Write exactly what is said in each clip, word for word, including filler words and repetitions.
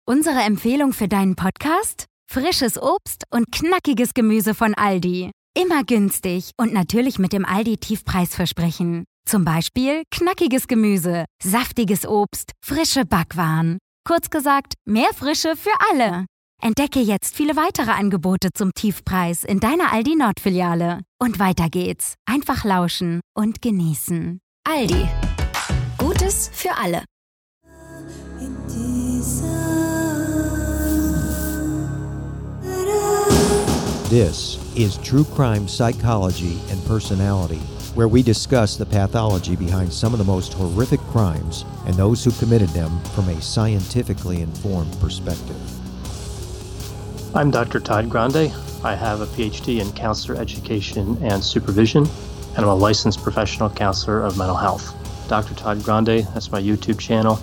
Unsere Empfehlung für deinen Podcast? Frisches Obst und knackiges Gemüse von Aldi. Immer günstig und natürlich mit dem Aldi-Tiefpreisversprechen. Zum Beispiel knackiges Gemüse, saftiges Obst, frische Backwaren. Kurz gesagt, mehr Frische für alle. Entdecke jetzt viele weitere Angebote zum Tiefpreis in deiner Aldi Nord-Filiale. Und weiter geht's. Einfach lauschen und genießen. Aldi. Gutes für alle. This is True Crime Psychology and Personality, where we discuss the pathology behind some of the most horrific crimes and those who committed them from a scientifically informed perspective. I'm Doctor Todd Grande. I have a P H D in counselor education and supervision, and I'm a licensed professional counselor of mental health. Doctor Todd Grande, that's my YouTube channel.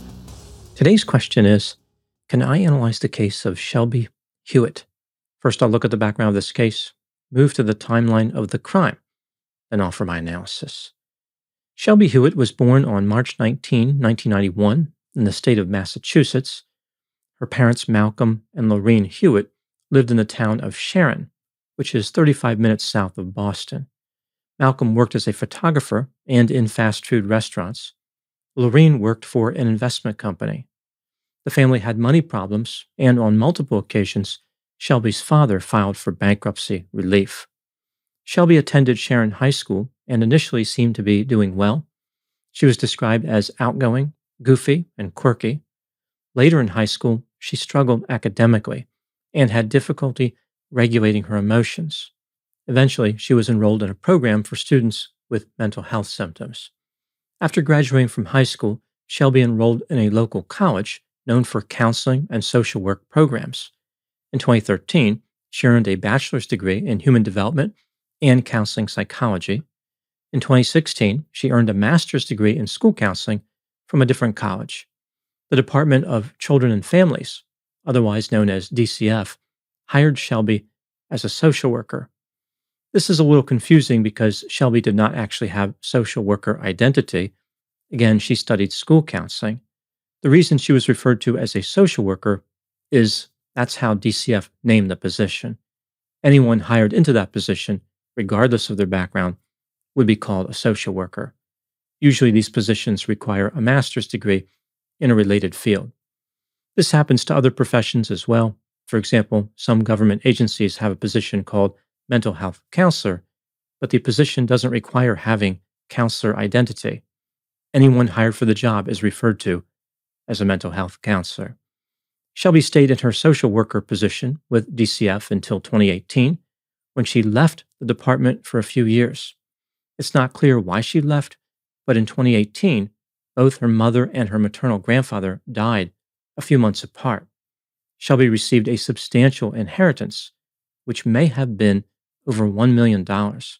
Today's question is, can I analyze the case of Shelby Hewitt? First, I'll look at the background of this case, move to the timeline of the crime, then offer my analysis. Shelby Hewitt was born on March nineteenth, nineteen ninety-one, in the state of Massachusetts. Her parents, Malcolm and Lorraine Hewitt, lived in the town of Sharon, which is thirty-five minutes south of Boston. Malcolm worked as a photographer and in fast food restaurants. Lorraine worked for an investment company. The family had money problems, and on multiple occasions, Shelby's father filed for bankruptcy relief. Shelby attended Sharon High School and initially seemed to be doing well. She was described as outgoing, goofy, and quirky. Later in high school, she struggled academically and had difficulty regulating her emotions. Eventually, she was enrolled in a program for students with mental health symptoms. After graduating from high school, Shelby enrolled in a local college known for counseling and social work programs. In twenty thirteen, she earned a bachelor's degree in human development and counseling psychology. In twenty sixteen, she earned a master's degree in school counseling from a different college. The Department of Children and Families, otherwise known as D C F, hired Shelby as a social worker. This is a little confusing because Shelby did not actually have social worker identity. Again, she studied school counseling. The reason she was referred to as a social worker is that's how D C F named the position. Anyone hired into that position, regardless of their background, would be called a social worker. Usually these positions require a master's degree in a related field. This happens to other professions as well. For example, some government agencies have a position called mental health counselor, but the position doesn't require having counselor identity. Anyone hired for the job is referred to as a mental health counselor. Shelby stayed in her social worker position with D C F until twenty eighteen, when she left the department for a few years. It's not clear why she left, but in twenty eighteen, both her mother and her maternal grandfather died a few months apart. Shelby received a substantial inheritance, which may have been over one million dollars.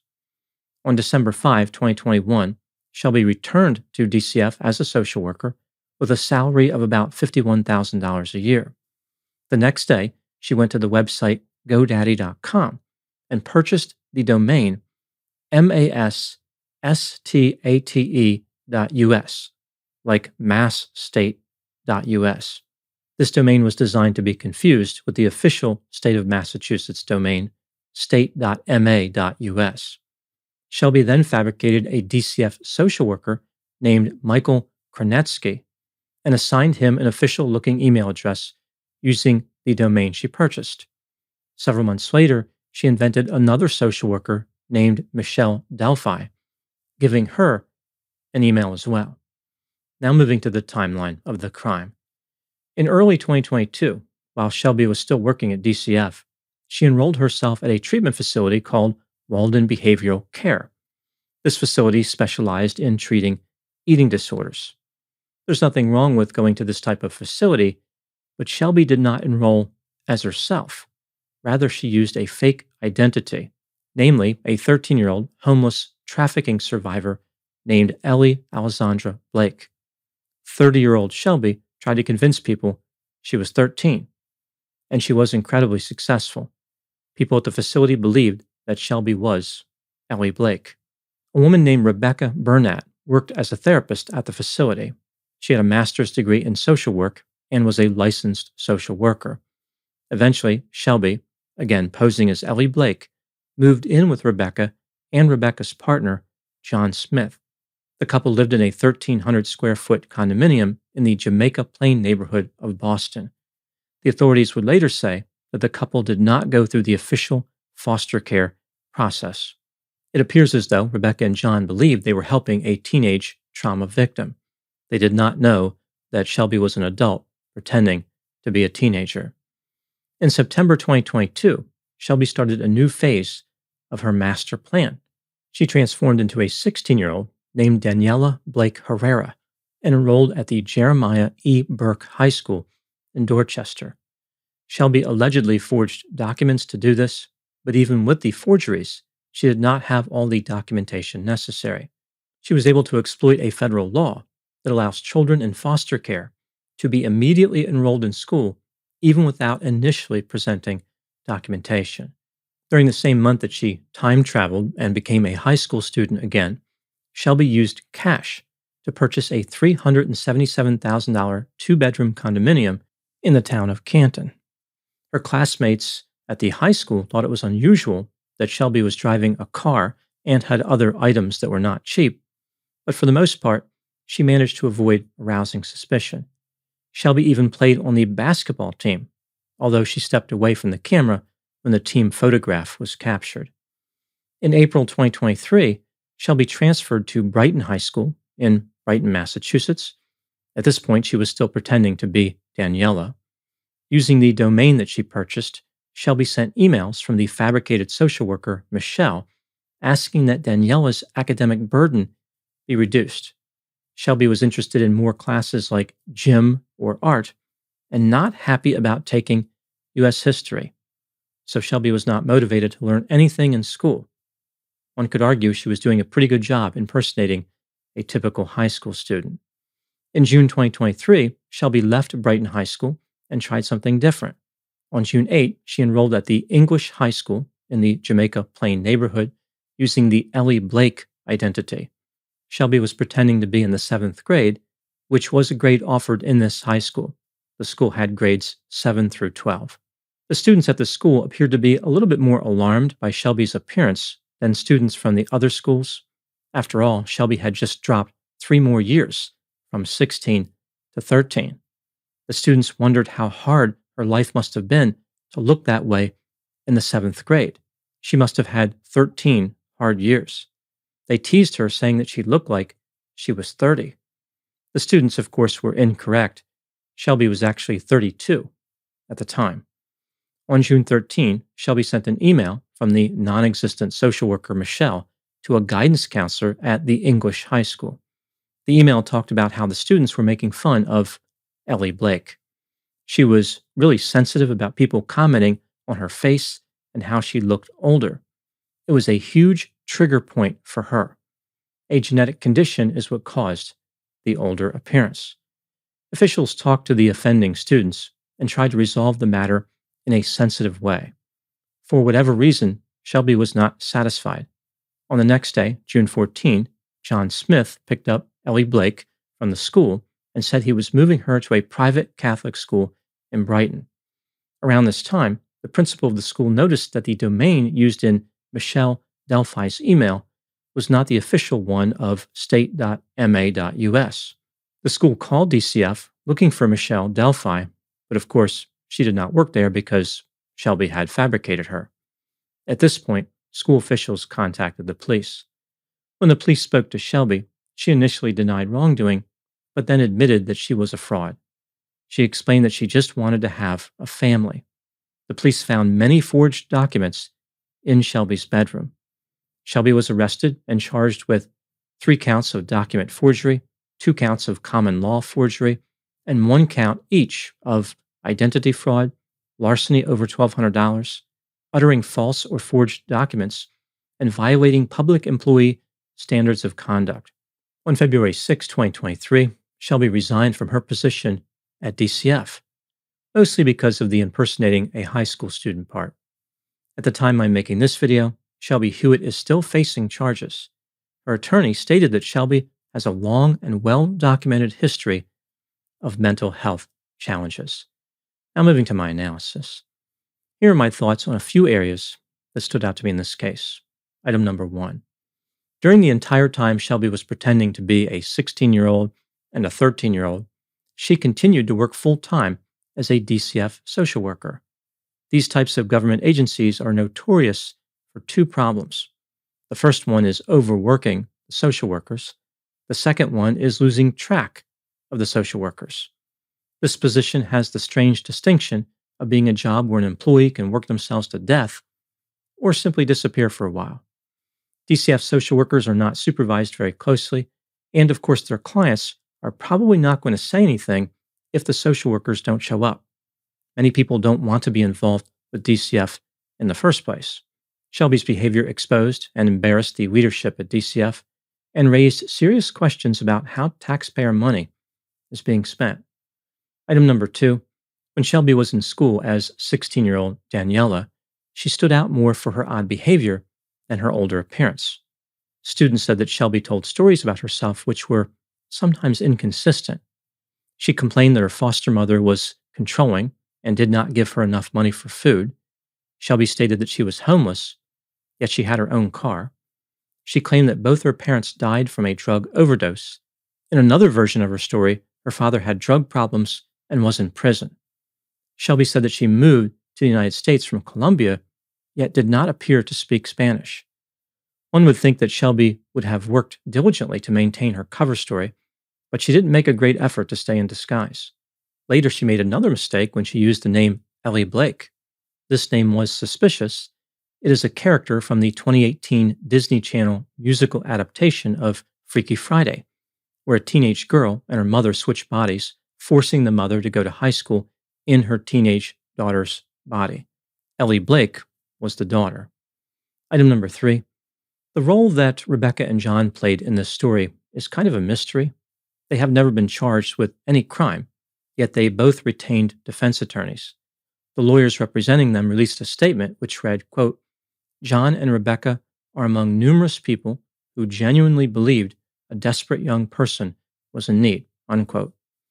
On December fifth, twenty twenty-one, Shelby returned to D C F as a social worker with a salary of about fifty-one thousand dollars a year. The next day, she went to the website GoDaddy dot com and purchased the domain masstate dot U S, like massstate dot U S. This domain was designed to be confused with the official state of Massachusetts domain, state dot M A dot U S. Shelby then fabricated a D C F social worker named Michael Kronetsky and assigned him an official-looking email address using the domain she purchased. Several months later, she invented another social worker named Michelle Delphi, giving her an email as well. Now moving to the timeline of the crime. In early twenty twenty-two, while Shelby was still working at D C F, she enrolled herself at a treatment facility called Walden Behavioral Care. This facility specialized in treating eating disorders. There's nothing wrong with going to this type of facility, but Shelby did not enroll as herself. Rather, she used a fake identity, namely a thirteen-year-old homeless trafficking survivor named Ellie Alessandra Blake. thirty-year-old Shelby tried to convince people she was thirteen, and she was incredibly successful. People at the facility believed that Shelby was Ellie Blake. A woman named Rebecca Burnett worked as a therapist at the facility. She had a master's degree in social work and was a licensed social worker. Eventually, Shelby, again posing as Ellie Blake, moved in with Rebecca and Rebecca's partner, John Smith. The couple lived in a thirteen hundred square foot condominium in the Jamaica Plain neighborhood of Boston. The authorities would later say that the couple did not go through the official foster care process. It appears as though Rebecca and John believed they were helping a teenage trauma victim. They did not know that Shelby was an adult pretending to be a teenager. In September twenty twenty-two, Shelby started a new phase of her master plan. She transformed into a sixteen-year-old named Daniela Blake Herrera and enrolled at the Jeremiah E. Burke High School in Dorchester. Shelby allegedly forged documents to do this, but even with the forgeries, she did not have all the documentation necessary. She was able to exploit a federal law that allows children in foster care to be immediately enrolled in school even without initially presenting documentation. During the same month that she time traveled and became a high school student again, Shelby used cash to purchase a three hundred seventy-seven thousand dollars two-bedroom condominium in the town of Canton. Her classmates at the high school thought it was unusual that Shelby was driving a car and had other items that were not cheap, but for the most part, she managed to avoid arousing suspicion. Shelby even played on the basketball team, although she stepped away from the camera when the team photograph was captured. In April twenty twenty-three, Shelby transferred to Brighton High School in Brighton, Massachusetts. At this point, she was still pretending to be Daniela. Using the domain that she purchased, Shelby sent emails from the fabricated social worker, Michelle, asking that Daniela's academic burden be reduced. Shelby was interested in more classes like gym or art and not happy about taking U S history. So Shelby was not motivated to learn anything in school. One could argue she was doing a pretty good job impersonating a typical high school student. In June twenty twenty-three, Shelby left Brighton High School and tried something different. On June eighth, she enrolled at the English High School in the Jamaica Plain neighborhood using the Ellie Blake identity. Shelby was pretending to be in the seventh grade, which was a grade offered in this high school. The school had grades seven through twelve. The students at the school appeared to be a little bit more alarmed by Shelby's appearance than students from the other schools. After all, Shelby had just dropped three more years, from sixteen to thirteen. The students wondered how hard her life must have been to look that way in the seventh grade. She must have had thirteen hard years. They teased her, saying that she looked like she was thirty. The students, of course, were incorrect. Shelby was actually thirty-two at the time. On June thirteenth, Shelby sent an email from the non-existent social worker Michelle to a guidance counselor at the English High School. The email talked about how the students were making fun of Ellie Blake. She was really sensitive about people commenting on her face and how she looked older. It was a huge trigger point for her. A genetic condition is what caused the older appearance. Officials talked to the offending students and tried to resolve the matter in a sensitive way. For whatever reason, Shelby was not satisfied. On the next day, June fourteenth, John Smith picked up Ellie Blake from the school and said he was moving her to a private Catholic school in Brighton. Around this time, the principal of the school noticed that the domain used in Michelle Delphi's email was not the official one of state dot m a dot u s. The school called D C F looking for Michelle Delphi, but of course, she did not work there because Shelby had fabricated her. At this point, school officials contacted the police. When the police spoke to Shelby, she initially denied wrongdoing, but then admitted that she was a fraud. She explained that she just wanted to have a family. The police found many forged documents in Shelby's bedroom. Shelby was arrested and charged with three counts of document forgery, two counts of common law forgery, and one count each of identity fraud, larceny over twelve hundred dollars, uttering false or forged documents, and violating public employee standards of conduct. On February sixth, twenty twenty-three, Shelby resigned from her position at D C F, mostly because of the impersonating a high school student part. At the time I'm making this video, Shelby Hewitt is still facing charges. Her attorney stated that Shelby has a long and well-documented history of mental health challenges. Now moving to my analysis. Here are my thoughts on a few areas that stood out to me in this case. Item number one. During the entire time Shelby was pretending to be a sixteen-year-old and a thirteen-year-old, she continued to work full-time as a D C F social worker. These types of government agencies are notorious for two problems. The first one is overworking the social workers. The second one is losing track of the social workers. This position has the strange distinction of being a job where an employee can work themselves to death or simply disappear for a while. D C F social workers are not supervised very closely, and of course their clients are probably not going to say anything if the social workers don't show up. Many people don't want to be involved with D C F in the first place. Shelby's behavior exposed and embarrassed the leadership at D C F and raised serious questions about how taxpayer money is being spent. Item number two, when Shelby was in school as sixteen-year-old Daniela, she stood out more for her odd behavior than her older appearance. Students said that Shelby told stories about herself which were sometimes inconsistent. She complained that her foster mother was controlling and did not give her enough money for food. Shelby stated that she was homeless, yet she had her own car. She claimed that both her parents died from a drug overdose. In another version of her story, her father had drug problems and was in prison. Shelby said that she moved to the United States from Colombia, yet did not appear to speak Spanish. One would think that Shelby would have worked diligently to maintain her cover story, but she didn't make a great effort to stay in disguise. Later, she made another mistake when she used the name Ellie Blake. This name was suspicious. It is a character from the twenty eighteen Disney Channel musical adaptation of Freaky Friday, where a teenage girl and her mother switch bodies, forcing the mother to go to high school in her teenage daughter's body. Ellie Blake was the daughter. Item number three. The role that Rebecca and John played in this story is kind of a mystery. They have never been charged with any crime, yet they both retained defense attorneys. The lawyers representing them released a statement which read, quote, John and Rebecca are among numerous people who genuinely believed a desperate young person was in need, unquote.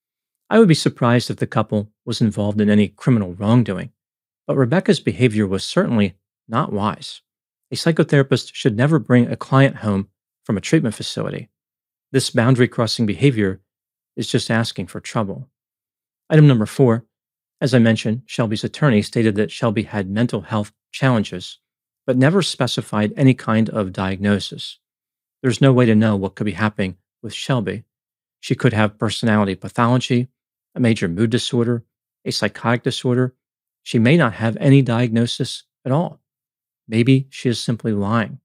I would be surprised if the couple was involved in any criminal wrongdoing, but Rebecca's behavior was certainly not wise. A psychotherapist should never bring a client home from a treatment facility. This boundary-crossing behavior is just asking for trouble. Item number four. As I mentioned, Shelby's attorney stated that Shelby had mental health challenges, but never specified any kind of diagnosis. There's no way to know what could be happening with Shelby. She could have personality pathology, a major mood disorder, a psychotic disorder. She may not have any diagnosis at all. Maybe she is simply lying.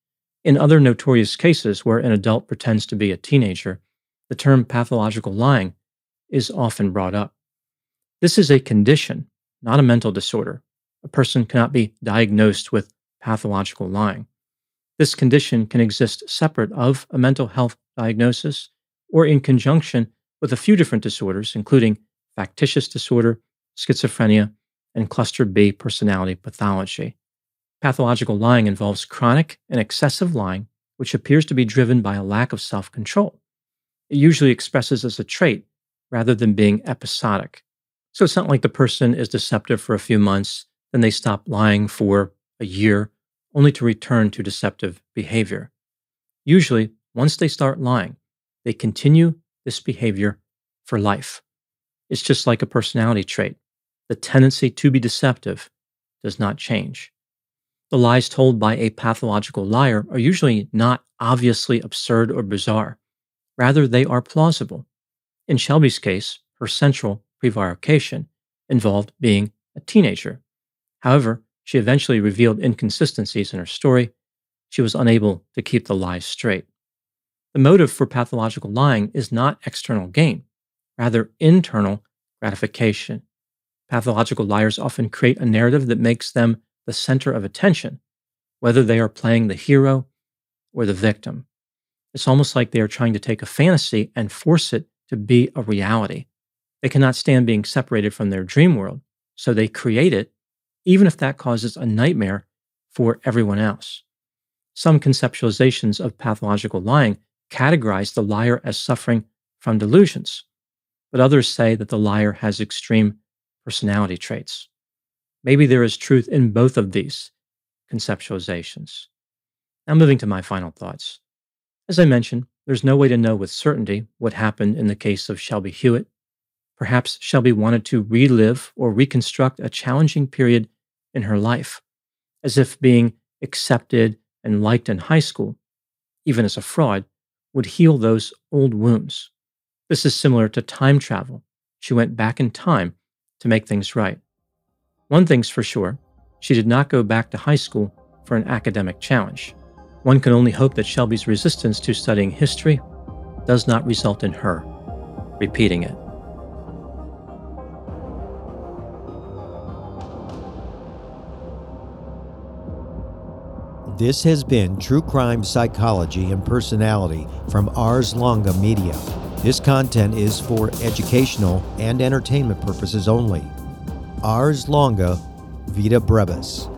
In other notorious cases where an adult pretends to be a teenager, the term pathological lying is often brought up. This is a condition, not a mental disorder. A person cannot be diagnosed with pathological lying. This condition can exist separate of a mental health diagnosis or in conjunction with a few different disorders, including factitious disorder, schizophrenia, and cluster B personality pathology. Pathological lying involves chronic and excessive lying, which appears to be driven by a lack of self-control. It usually expresses as a trait rather than being episodic. So it's not like the person is deceptive for a few months, then they stop lying for a year, only to return to deceptive behavior. Usually, once they start lying, they continue this behavior for life. It's just like a personality trait. The tendency to be deceptive does not change. The lies told by a pathological liar are usually not obviously absurd or bizarre. Rather, they are plausible. In Shelby's case, her central prevarication involved being a teenager. However, she eventually revealed inconsistencies in her story. She was unable to keep the lies straight. The motive for pathological lying is not external gain, rather internal gratification. Pathological liars often create a narrative that makes them the center of attention, whether they are playing the hero or the victim. It's almost like they are trying to take a fantasy and force it to be a reality. They cannot stand being separated from their dream world, so they create it, even if that causes a nightmare for everyone else. Some conceptualizations of pathological lying categorize the liar as suffering from delusions. but others say that the liar has extreme personality traits. Maybe there is truth in both of these conceptualizations. Now, moving to my final thoughts. As I mentioned, there's no way to know with certainty what happened in the case of Shelby Hewitt. Perhaps Shelby wanted to relive or reconstruct a challenging period in her life, as if being accepted and liked in high school, even as a fraud, would heal those old wounds. This is similar to time travel. She went back in time to make things right. One thing's for sure, she did not go back to high school for an academic challenge. One can only hope that Shelby's resistance to studying history does not result in her repeating it. This has been True Crime Psychology and Personality from Ars Longa Media. This content is for educational and entertainment purposes only. Ars Longa Vita Brevis.